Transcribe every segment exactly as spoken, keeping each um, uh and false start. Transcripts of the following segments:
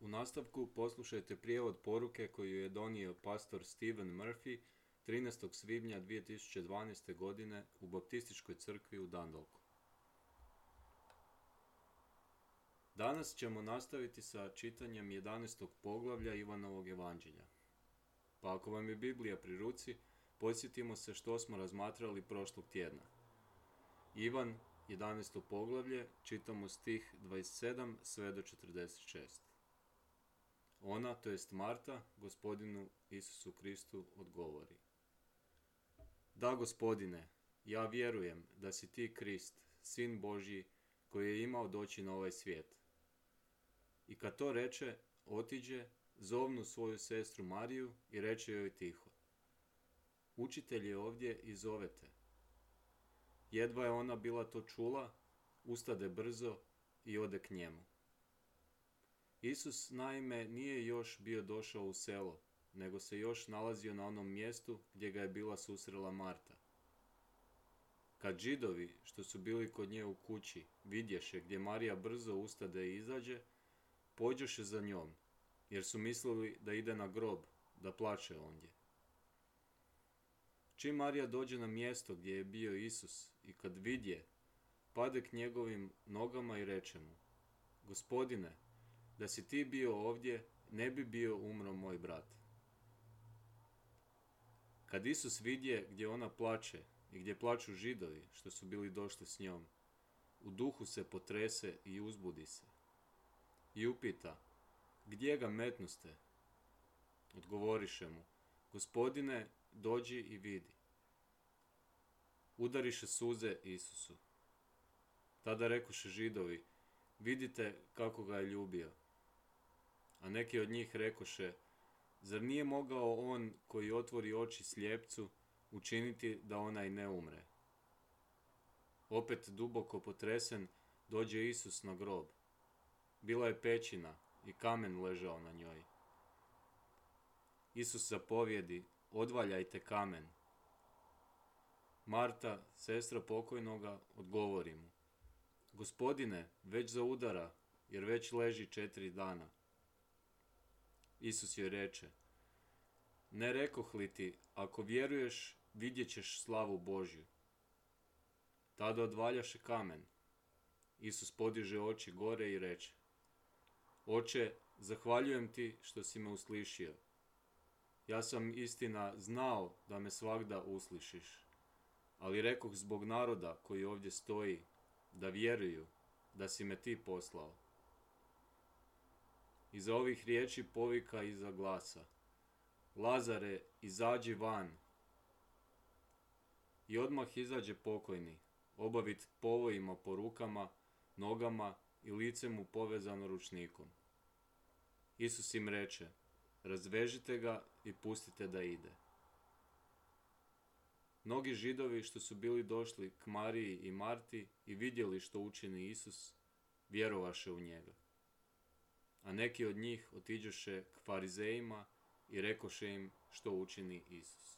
U nastavku poslušajte prijevod poruke koju je donio pastor Stephen Murphy trinaestog svibnja dvije tisuće dvanaeste. godine u Baptističkoj crkvi u Dundalku. Danas ćemo nastaviti sa čitanjem jedanaestog poglavlja Ivanovog evanđelja. Pa ako vam je Biblija pri ruci, podsjetimo se što smo razmatrali prošlog tjedna. Ivan, jedanaesto poglavlje, čitamo stih dvadeset sedam sve do četrdeset šest. Ona, to jest Marta, Gospodinu Isusu Kristu odgovori: Da, Gospodine, ja vjerujem da si ti Krist, Sin Božji, koji je imao doći na ovaj svijet. I kad to reče, otiđe, zovnu svoju sestru Mariju i reče joj tiho: Učitelj je ovdje i zove te. Jedva je ona bila to čula, ustade brzo i ode k njemu. Isus naime nije još bio došao u selo, nego se još nalazio na onom mjestu gdje ga je bila susrela Marta. Kad Židovi, što su bili kod nje u kući, vidješe gdje Marija brzo ustade i izađe, pođoše za njom, jer su mislili da ide na grob, da plače ondje. Čim Marija dođe na mjesto gdje je bio Isus i kad vidje, pade k njegovim nogama i reče mu: Gospodine, da si ti bio ovdje, ne bi bio umro moj brat. Kad Isus vidje gdje ona plače i gdje plaču Židovi što su bili došli s njom, u duhu se potrese i uzbudi se. I upita: Gdje ga metnuste? Odgovoriše mu: Gospodine, dođi i vidi. Udariše suze Isusu. Tada rekoše Židovi: Vidite kako ga je ljubio. A neki od njih rekoše: Zar nije mogao on koji otvori oči slijepcu učiniti da onaj ne umre? Opet duboko potresen dođe Isus na grob. Bila je pećina i kamen ležao na njoj. Isus zapovjedi: Odvaljajte kamen. Marta, sestra pokojnoga, odgovori mu: Gospodine, već zaudara, jer već leži četiri dana. Isus joj reče: Ne rekoh li ti, ako vjeruješ, vidjet ćeš slavu Božju. Tada odvaljaše kamen. Isus podiže oči gore i reče: Oče, zahvaljujem ti što si me uslišio. Ja sam istina znao da me svagda uslišiš, ali rekoh zbog naroda koji ovdje stoji, da vjeruju da si me ti poslao. Iza ovih riječi povika iza glasa: Lazare, izađi van. I odmah izađe pokojni, obavit povojima po rukama, nogama i lice mu povezano ručnikom. Isus im reče: Razvežite ga i pustite da ide. Mnogi Židovi što su bili došli k Mariji i Marti i vidjeli što učini Isus, vjerovaše u njega. A neki od njih otiđoše k farizejima i rekoše im što učini Isus.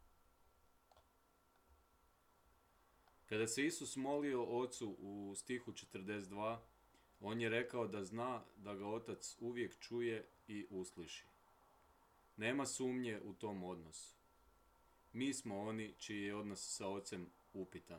Kada se Isus molio Ocu u stihu četrdeset dva, on je rekao da zna da ga Otac uvijek čuje i usliši. Nema sumnje u tom odnosu. Mi smo oni čiji je odnos sa Ocem upitan.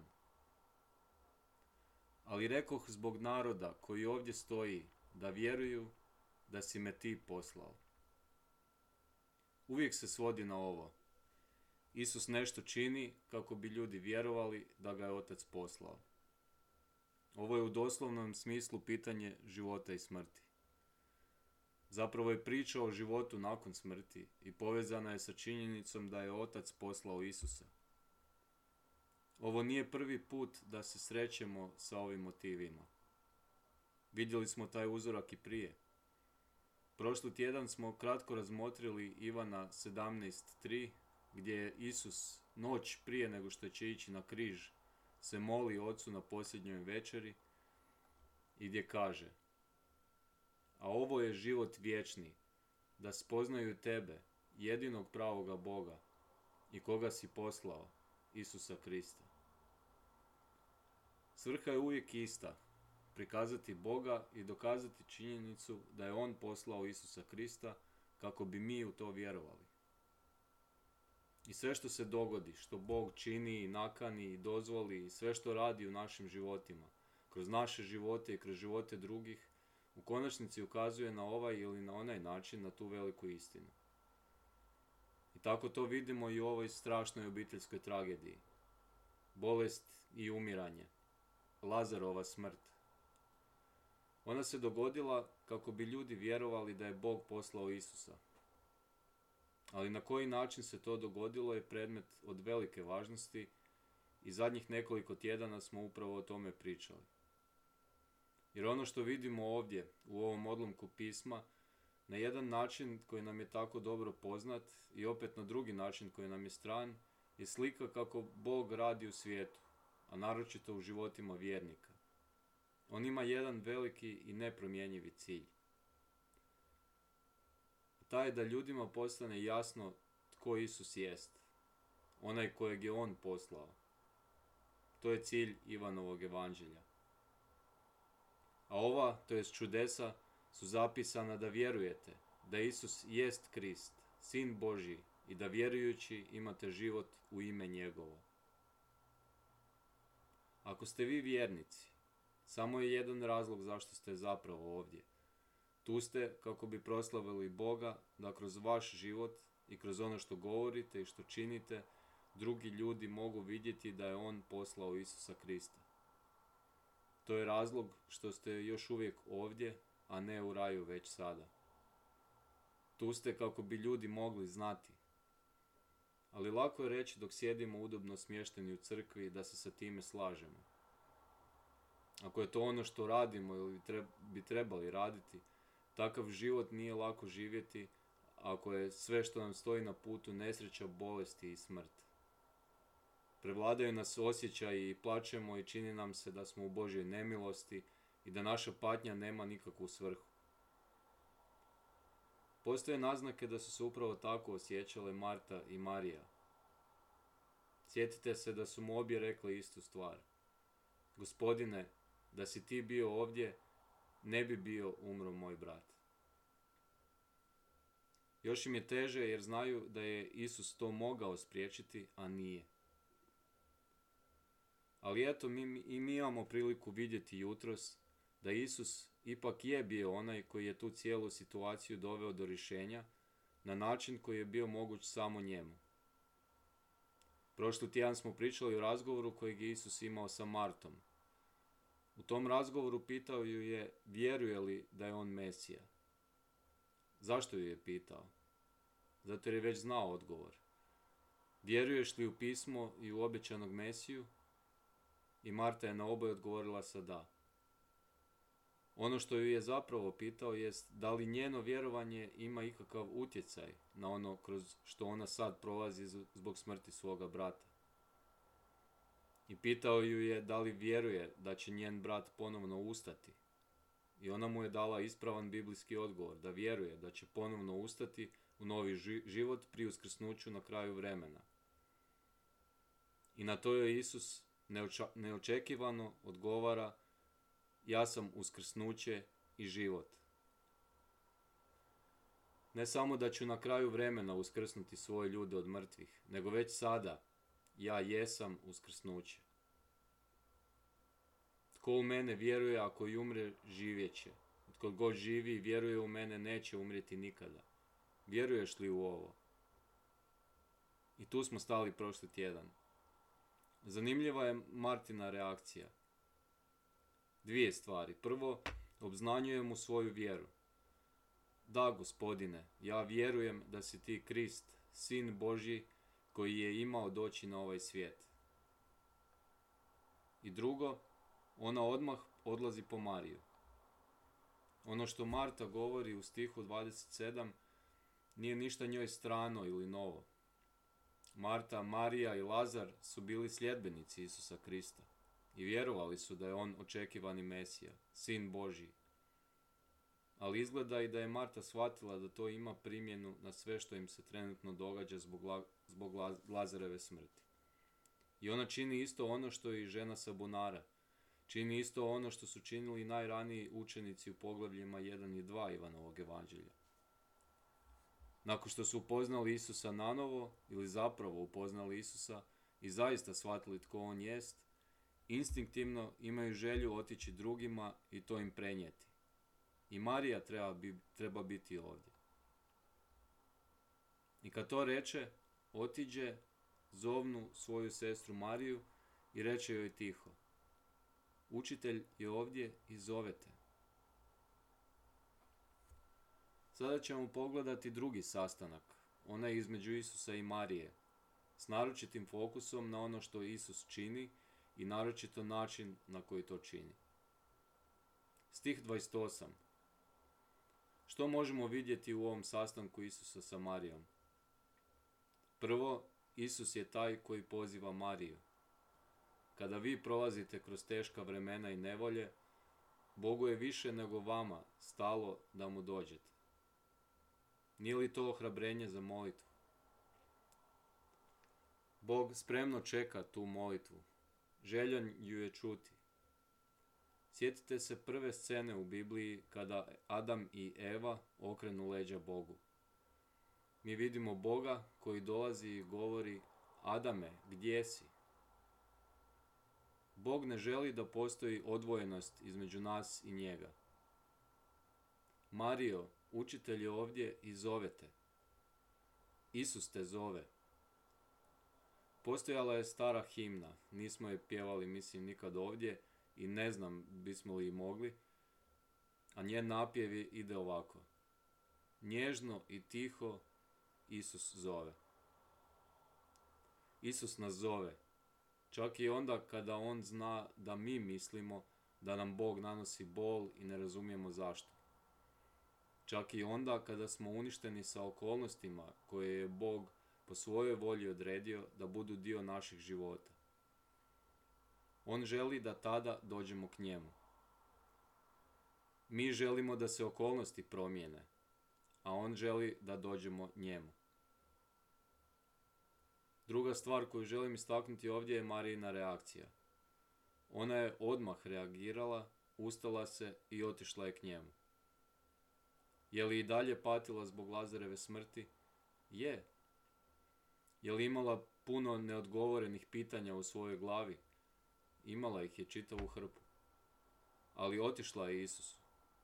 Ali rekoh zbog naroda koji ovdje stoji, da vjeruju da si me ti poslao. Uvijek se svodi na ovo. Isus nešto čini kako bi ljudi vjerovali da ga je Otac poslao. Ovo je u doslovnom smislu pitanje života i smrti. Zapravo je priča o životu nakon smrti i povezana je sa činjenicom da je Otac poslao Isusa. Ovo nije prvi put da se srećemo sa ovim motivima. Vidjeli smo taj uzorak i prije. Prošli tjedan smo kratko razmotrili Ivana sedamnaest tri, gdje je Isus noć prije nego što će ići na križ se moli Ocu na posljednjoj večeri i gdje kaže: A ovo je život vječni, da spoznaju tebe, jedinog pravoga Boga, i koga si poslao, Isusa Krista. Svrha je uvijek ista, prikazati Boga i dokazati činjenicu da je On poslao Isusa Krista kako bi mi u to vjerovali. I sve što se dogodi, što Bog čini i nakani i dozvoli i sve što radi u našim životima, kroz naše živote i kroz živote drugih, u konačnici ukazuje na ovaj ili na onaj način na tu veliku istinu. I tako to vidimo i u ovoj strašnoj obiteljskoj tragediji. Bolest i umiranje. Lazarova smrt. Ona se dogodila kako bi ljudi vjerovali da je Bog poslao Isusa. Ali na koji način se to dogodilo je predmet od velike važnosti i zadnjih nekoliko tjedana smo upravo o tome pričali. Jer ono što vidimo ovdje, u ovom odlomku pisma, na jedan način koji nam je tako dobro poznat i opet na drugi način koji nam je stran, je slika kako Bog radi u svijetu, a naročito u životima vjernika. On ima jedan veliki i nepromjenjivi cilj. Taj je da ljudima postane jasno tko Isus jest, onaj kojeg je On poslao. To je cilj Ivanovog evanđelja. A ova, to jest čudesa, su zapisana da vjerujete da Isus jest Krist, Sin Božji, i da vjerujući imate život u ime njegovo. Ako ste vi vjernici, samo je jedan razlog zašto ste zapravo ovdje. Tu ste kako bi proslavili Boga, da kroz vaš život i kroz ono što govorite i što činite, drugi ljudi mogu vidjeti da je On poslao Isusa Krista. To je razlog što ste još uvijek ovdje, a ne u raju već sada. Tu ste kako bi ljudi mogli znati. Ali lako je reći dok sjedimo udobno smješteni u crkvi da se sa time slažemo. Ako je to ono što radimo ili bi trebali raditi, takav život nije lako živjeti ako je sve što nam stoji na putu nesreća, bolesti i smrt. Prevladaju nas osjećaji i plačemo i čini nam se da smo u Božjoj nemilosti i da naša patnja nema nikakvu svrhu. Postoje naznake da su se upravo tako osjećale Marta i Marija. Sjetite se da su mu obje rekle istu stvar. Gospodine, da si ti bio ovdje, ne bi bio umro moj brat. Još im je teže jer znaju da je Isus to mogao spriječiti, a nije. Ali eto, mi, i mi imamo priliku vidjeti jutros da Isus ipak je bio onaj koji je tu cijelu situaciju doveo do rješenja na način koji je bio moguć samo njemu. Prošli tjedan smo pričali o razgovoru kojeg je Isus imao sa Martom. U tom razgovoru pitao ju je vjeruje li da je on Mesija. Zašto ju je pitao? Zato jer je već znao odgovor. Vjeruješ li u pismo i u obećanog Mesiju? I Marta je na oboje odgovorila sa da. Ono što ju je zapravo pitao jest da li njeno vjerovanje ima ikakav utjecaj na ono kroz što ona sad prolazi zbog smrti svoga brata. I pitao ju je da li vjeruje da će njen brat ponovno ustati. I ona mu je dala ispravan biblijski odgovor da vjeruje da će ponovno ustati u novi život pri uskrsnuću na kraju vremena. I na to je Isus neoča- neočekivano odgovara: ja sam uskrsnuće i život. Ne samo da ću na kraju vremena uskrsnuti svoje ljude od mrtvih, nego već sada ja jesam uskrsnuće. Tko u mene vjeruje, ako i umre, živjet će. Tko god živi i vjeruje u mene, neće umrijeti nikada. Vjeruješ li u ovo? I tu smo stali prošli tjedan. Zanimljiva je Martina reakcija. Dvije stvari. Prvo, obznanjuje mu svoju vjeru. Da, Gospodine, ja vjerujem da si ti Krist, Sin Božji, koji je imao doći na ovaj svijet. I drugo, ona odmah odlazi po Mariju. Ono što Marta govori u stihu dvadeset sedam nije ništa njoj strano ili novo. Marta, Marija i Lazar su bili sljedbenici Isusa Krista i vjerovali su da je on očekivani Mesija, Sin Božji. Ali izgleda i da je Marta shvatila da to ima primjenu na sve što im se trenutno događa zbog, la, zbog Lazareve smrti. I ona čini isto ono što i žena sa bunara. Čini isto ono što su činili najraniji učenici u poglavljima jedan i dva Ivanovog evanđelja. Nakon što su upoznali Isusa nanovo, ili zapravo upoznali Isusa i zaista shvatili tko on jest, instinktivno imaju želju otići drugima i to im prenijeti. I Marija treba, bi, treba biti ovdje. I kad to reče, otiđe, zovnu svoju sestru Mariju i reče joj tiho: Učitelj je ovdje i zove te. Sada ćemo pogledati drugi sastanak, onaj između Isusa i Marije, s naročitim fokusom na ono što Isus čini i naročito način na koji to čini. Stih dvadeset osam. Što možemo vidjeti u ovom sastanku Isusa sa Marijom? Prvo, Isus je taj koji poziva Mariju. Kada vi prolazite kroz teška vremena i nevolje, Bogu je više nego vama stalo da mu dođete. Nije li to ohrabrenje za molitvu? Bog spremno čeka tu molitvu. Željan ju je čuti. Sjetite se prve scene u Bibliji kada Adam i Eva okrenu leđa Bogu. Mi vidimo Boga koji dolazi i govori: Adame, gdje si? Bog ne želi da postoji odvojenost između nas i njega. Marijo, učitelj je ovdje i zove te. Isus te zove. Postojala je stara himna, nismo je pjevali mislim nikad ovdje i ne znam bismo li i mogli, a njen napjev ide ovako: Nježno i tiho Isus zove. Isus nas zove, čak i onda kada on zna da mi mislimo da nam Bog nanosi bol i ne razumijemo zašto. Čak i onda kada smo uništeni sa okolnostima koje je Bog po svojoj volji odredio da budu dio naših života. On želi da tada dođemo k njemu. Mi želimo da se okolnosti promijene, a on želi da dođemo njemu. Druga stvar koju želim istaknuti ovdje je Marijina reakcija. Ona je odmah reagirala, ustala se i otišla je k njemu. Je li i dalje patila zbog Lazareve smrti? Je. Je li imala puno neodgovorenih pitanja u svojoj glavi? Imala ih je čitavu hrpu. Ali otišla je Isusu.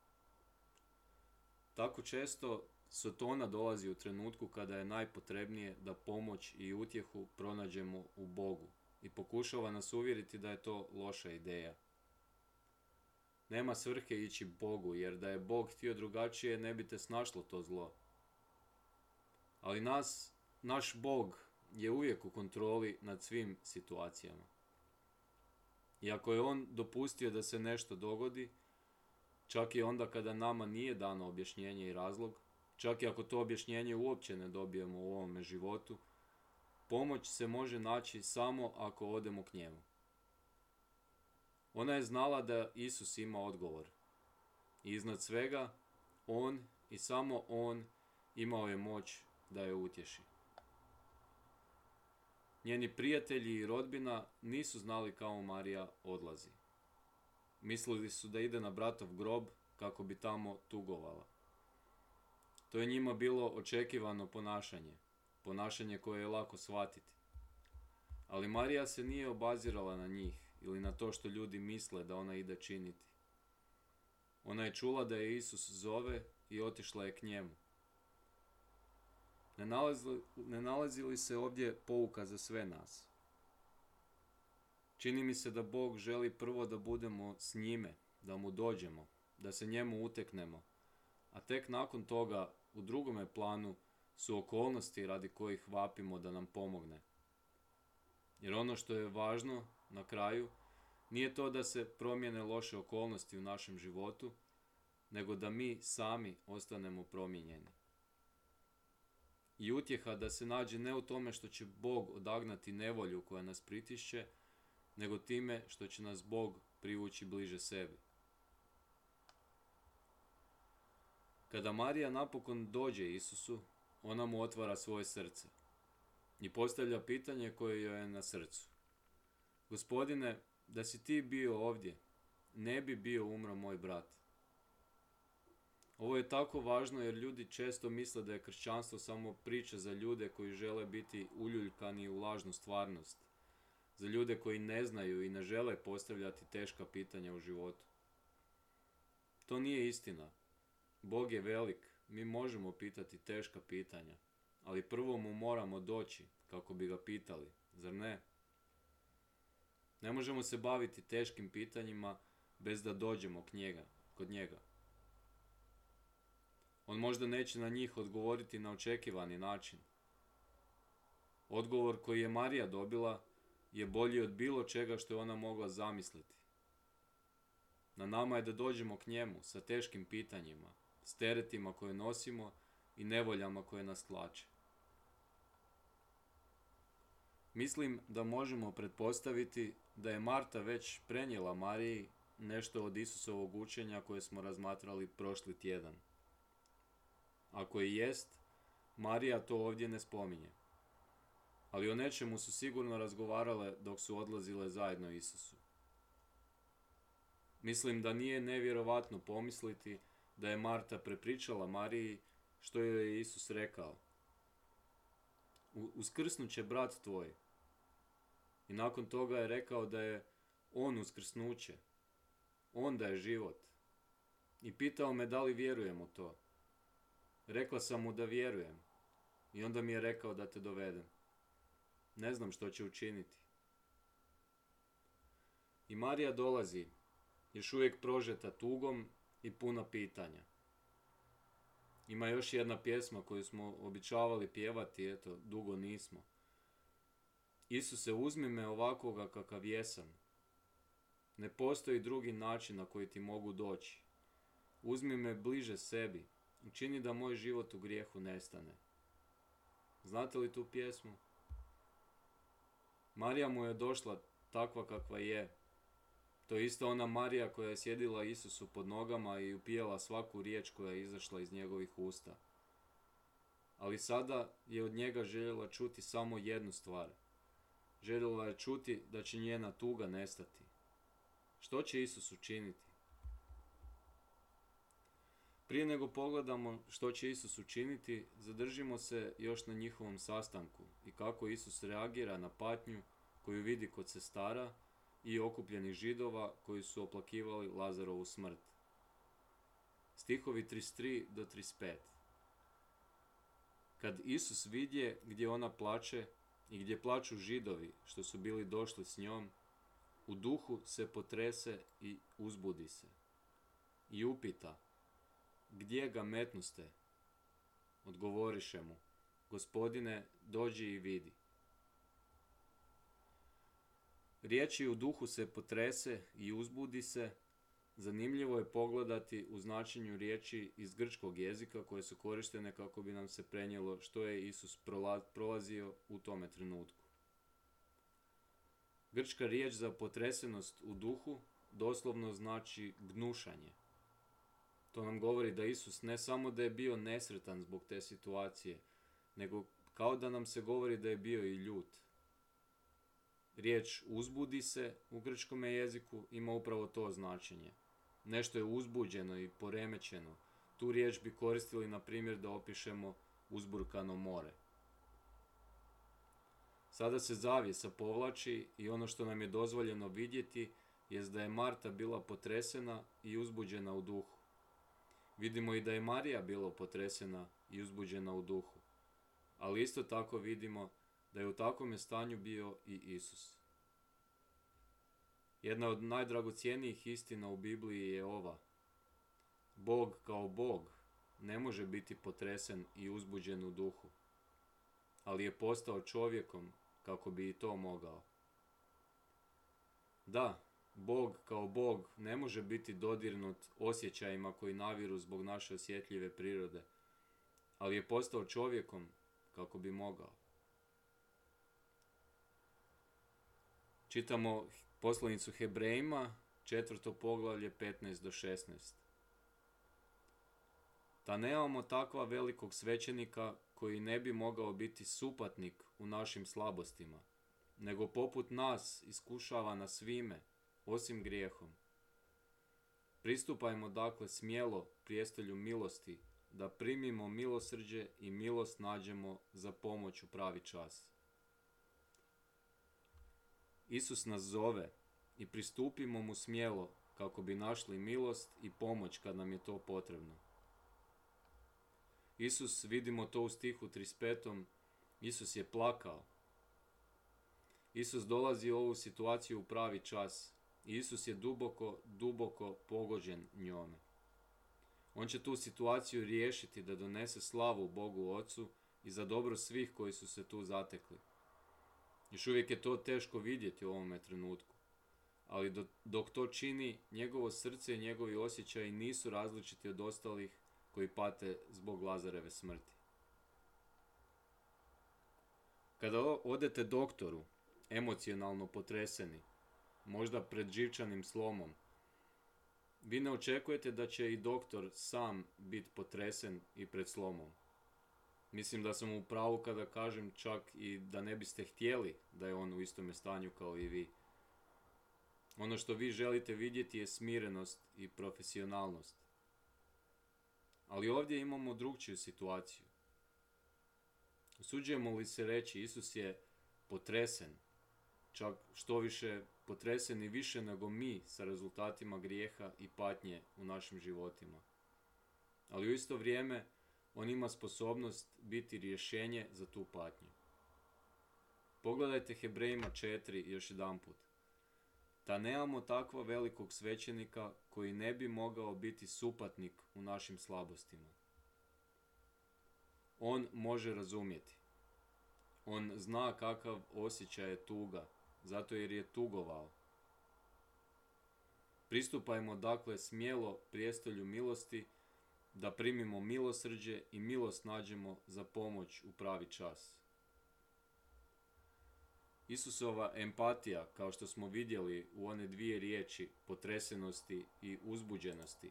Tako često Sotona dolazi u trenutku kada je najpotrebnije da pomoć i utjehu pronađemo u Bogu i pokušava nas uvjeriti da je to loša ideja. Nema svrhe ići Bogu, jer da je Bog htio drugačije ne bi te snašlo to zlo. Ali nas, naš Bog je uvijek u kontroli nad svim situacijama. I ako je on dopustio da se nešto dogodi, čak i onda kada nama nije dano objašnjenje i razlog, čak i ako to objašnjenje uopće ne dobijemo u ovome životu, pomoć se može naći samo ako odemo k njemu. Ona je znala da Isus ima odgovor. I iznad svega, on i samo on imao je moć da je utješi. Njeni prijatelji i rodbina nisu znali kamo Marija odlazi. Mislili su da ide na bratov grob kako bi tamo tugovala. To je njima bilo očekivano ponašanje, ponašanje koje je lako shvatiti. Ali Marija se nije obazirala na njih ili na to što ljudi misle da ona ide činiti. Ona je čula da je Isus zove i otišla je k njemu. Ne nalazi, ne nalazi li se ovdje pouka za sve nas? Čini mi se da Bog želi prvo da budemo s njime, da mu dođemo, da se njemu uteknemo, a tek nakon toga u drugome planu su okolnosti radi kojih vapimo da nam pomogne. Jer ono što je važno na kraju nije to da se promijene loše okolnosti u našem životu, nego da mi sami ostanemo promijenjeni. I utjeha da se nađe ne u tome što će Bog odagnati nevolju koja nas pritišće, nego time što će nas Bog privući bliže sebi. Kada Marija napokon dođe Isusu, ona mu otvara svoje srce i postavlja pitanje koje joj je na srcu. Gospodine, da si ti bio ovdje, ne bi bio umro moj brat. Ovo je tako važno jer ljudi često misle da je kršćanstvo samo priča za ljude koji žele biti uljuljkani u lažnu stvarnost, za ljude koji ne znaju i ne žele postavljati teška pitanja u životu. To nije istina. Bog je velik, mi možemo pitati teška pitanja, ali prvo mu moramo doći kako bi ga pitali, zar ne? Ne možemo se baviti teškim pitanjima bez da dođemo k njega, kod njega. On možda neće na njih odgovoriti na očekivani način. Odgovor koji je Marija dobila je bolji od bilo čega što je ona mogla zamisliti. Na nama je da dođemo k njemu sa teškim pitanjima, s teretima koje nosimo i nevoljama koje nas tlače. Mislim da možemo pretpostaviti da je Marta već prenijela Mariji nešto od Isusovog učenja koje smo razmatrali prošli tjedan. Ako i jest, Marija to ovdje ne spominje. Ali o nečemu su sigurno razgovarale dok su odlazile zajedno Isusu. Mislim da nije nevjerovatno pomisliti da je Marta prepričala Mariji što joj je Isus rekao. Uskrsnut će brat tvoj. I nakon toga je rekao da je on uskrsnuće. On da je život. I pitao me da li vjerujem u to. Rekla sam mu da vjerujem. I onda mi je rekao da te dovedem. Ne znam što će učiniti. I Marija dolazi, još uvijek prožeta tugom i puna pitanja. Ima još jedna pjesma koju smo običavali pjevati, eto, dugo nismo. Isuse, uzmi me ovakvoga kakav jesam. Ne postoji drugi način na koji ti mogu doći. Uzmi me bliže sebi. Učini da moj život u grijehu nestane. Znate li tu pjesmu? Marija mu je došla takva kakva je. To je isto ona Marija koja je sjedila Isusu pod nogama i upijala svaku riječ koja je izašla iz njegovih usta. Ali sada je od njega željela čuti samo jednu stvar. Željela je čuti da će njena tuga nestati. Što će Isus učiniti? Prije nego pogledamo što će Isus učiniti, zadržimo se još na njihovom sastanku i kako Isus reagira na patnju koju vidi kod sestara i okupljenih Židova koji su oplakivali Lazarovu smrt. Stihovi trideset tri do trideset pet. Kad Isus vidje gdje ona plače i gdje plaču Židovi što su bili došli s njom, u duhu se potrese i uzbudi se. I upita, gdje ga metnuste? Odgovoriše mu, Gospodine, dođi i vidi. Riječi u duhu se potrese i uzbudi se, zanimljivo je pogledati u značenju riječi iz grčkog jezika koje su korištene kako bi nam se prenijelo što je Isus prolazio u tome trenutku. Grčka riječ za potresenost u duhu doslovno znači gnušanje. To nam govori da Isus ne samo da je bio nesretan zbog te situacije, nego kao da nam se govori da je bio i ljut. Riječ uzbudi se u grčkom jeziku ima upravo to značenje. Nešto je uzbuđeno i poremećeno. Tu riječ bi koristili na primjer da opišemo uzburkano more. Sada se zavjesa povlači i ono što nam je dozvoljeno vidjeti jest da je Marta bila potresena i uzbuđena u duhu. Vidimo i da je Marija bila potresena i uzbuđena u duhu. Ali isto tako vidimo da je u takvom stanju bio i Isus. Jedna od najdragocjenijih istina u Bibliji je ova. Bog kao Bog ne može biti potresen i uzbuđen u duhu, ali je postao čovjekom kako bi i to mogao. Da, Bog kao Bog ne može biti dodirnut osjećajima koji naviru zbog naše osjetljive prirode, ali je postao čovjekom kako bi mogao. Čitamo poslanicu Hebrejima, četvrto poglavlje petnaest do šesnaest. Da nemamo takva velikog svećenika koji ne bi mogao biti supatnik u našim slabostima, nego poput nas iskušava na svime, osim grijehom. Pristupajmo dakle smjelo prijestolju milosti, da primimo milosrđe i milost nađemo za pomoć u pravi čas. Isus nas zove i pristupimo mu smjelo kako bi našli milost i pomoć kad nam je to potrebno. Isus, vidimo to u stihu trideset petom, Isus je plakao. Isus dolazi u ovu situaciju u pravi čas i Isus je duboko, duboko pogođen njome. On će tu situaciju riješiti da donese slavu Bogu Ocu i za dobro svih koji su se tu zatekli. Još uvijek je to teško vidjeti u ovome trenutku, ali do, dok to čini, njegovo srce i njegovi osjećaji nisu različiti od ostalih koji pate zbog Lazareve smrti. Kada odete doktoru, emocionalno potreseni, možda pred živčanim slomom, vi ne očekujete da će i doktor sam biti potresen i pred slomom. Mislim da sam u pravu kada kažem čak i da ne biste htjeli da je on u istome stanju kao i vi. Ono što vi želite vidjeti je smirenost i profesionalnost. Ali ovdje imamo drugčiju situaciju. Usuđujemo li se reći, Isus je potresen, čak što više potresen i više nego mi sa rezultatima grijeha i patnje u našim životima. Ali u isto vrijeme on ima sposobnost biti rješenje za tu patnju. Pogledajte Hebrejima četiri još jedanput. Da nemamo takva velikog svećenika koji ne bi mogao biti supatnik u našim slabostima. On može razumjeti. On zna kakav osjećaj je tuga, zato jer je tugovao. Pristupajmo dakle smjelo prijestolju milosti, da primimo milosrđe i milost nađemo za pomoć u pravi čas. Isusova empatija, kao što smo vidjeli u one dvije riječi, potresenosti i uzbuđenosti,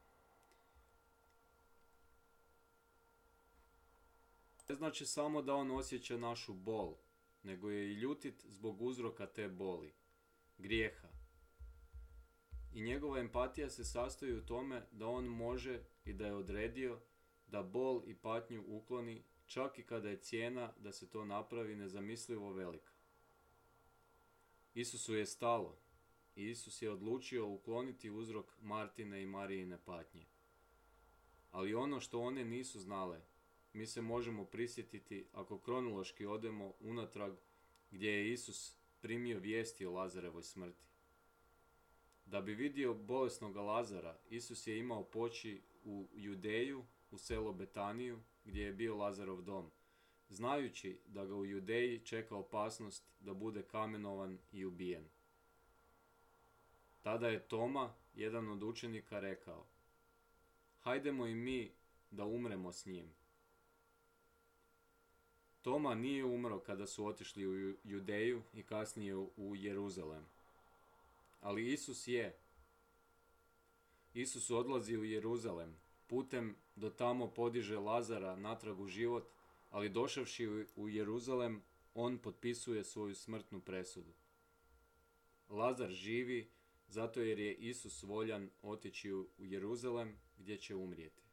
ne znači samo da on osjeća našu bol, nego je i ljutit zbog uzroka te boli, grijeha. I njegova empatija se sastoji u tome da on može i da je odredio da bol i patnju ukloni, čak i kada je cijena da se to napravi nezamislivo velika. Isusu je stalo i Isus je odlučio ukloniti uzrok Martine i Marijine patnje. Ali ono što one nisu znale, mi se možemo prisjetiti ako kronološki odemo unatrag gdje je Isus primio vijesti o Lazarevoj smrti. Da bi vidio bolesnoga Lazara, Isus je imao poći u Judeju, u selo Betaniju, gdje je bio Lazarov dom, znajući da ga u Judeji čeka opasnost da bude kamenovan i ubijen. Tada je Toma, jedan od učenika, rekao: hajdemo i mi da umremo s njim. Toma nije umro kada su otišli u Judeju i kasnije u Jeruzalem. Ali Isus je. Isus odlazi u Jeruzalem, putem do tamo podiže Lazara natrag u život, ali došavši u Jeruzalem, on potpisuje svoju smrtnu presudu. Lazar živi zato jer je Isus voljan otići u Jeruzalem gdje će umrijeti.